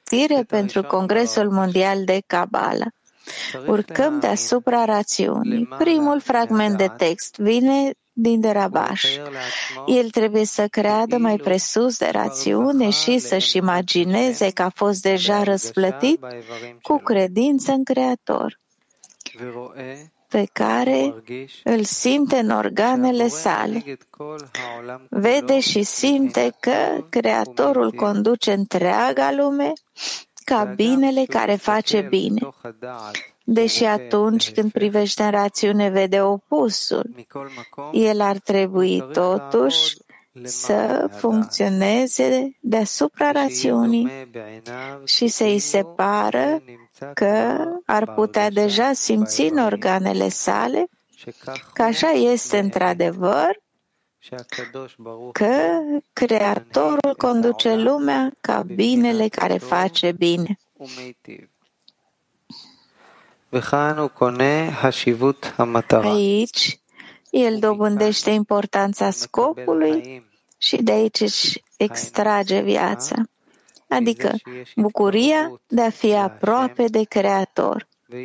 pregătire pentru Congresul Mondial de Kabbalah. Urcăm deasupra rațiunii. Primul fragment de text vine din Derabash. El trebuie să creadă mai presus de rațiune și să-și imagineze că a fost deja răsplătit cu credință în Creator, pe care îl simte în organele sale. Vede și simte că Creatorul conduce întreaga lume ca binele care face bine. Deși atunci când privește în rațiune vede opusul, el ar trebui totuși să funcționeze deasupra rațiunii și să-i se pară că ar putea deja simți în organele sale că așa este într-adevăr, că Creatorul conduce lumea ca binele care face bine. Aici, el dobândește importanța scopului și de aici își extrage viața, adică bucuria de a fi aproape de Creator.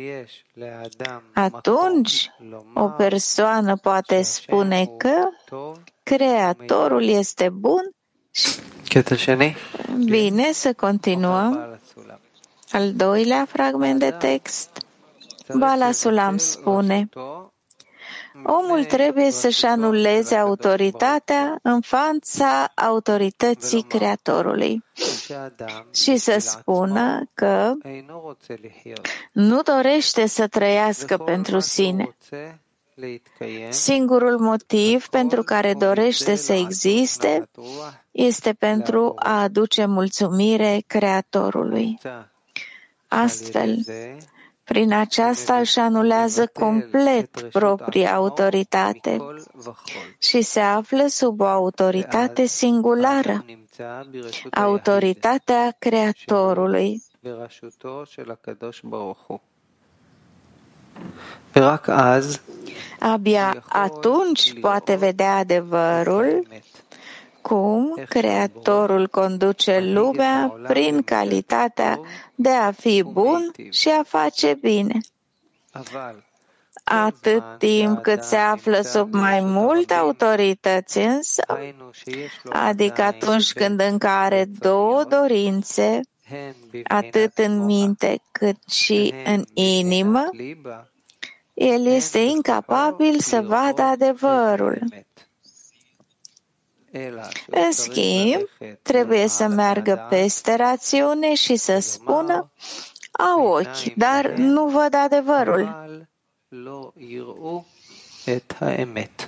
Atunci, o persoană poate spune că Creatorul este bun și bine, să continuăm. Al doilea fragment de text. Bala Sulam spune: omul trebuie să-și anuleze autoritatea în fața autorității Creatorului și să spună că nu dorește să trăiască pentru sine. Singurul motiv pentru care dorește să existe este pentru a aduce mulțumire Creatorului. Astfel, prin aceasta își anulează complet propria autoritate și se află sub o autoritate singulară, autoritatea Creatorului. Abia atunci poate vedea adevărul, cum Creatorul conduce lumea prin calitatea de a fi bun și a face bine. Atât timp cât se află sub mai multe autorități însă, adică atunci când încă are două dorințe, atât în minte cât și în inimă, el este incapabil să vadă adevărul. În schimb, trebuie să meargă peste rațiune și să spună: au ochi, dar nu văd adevărul.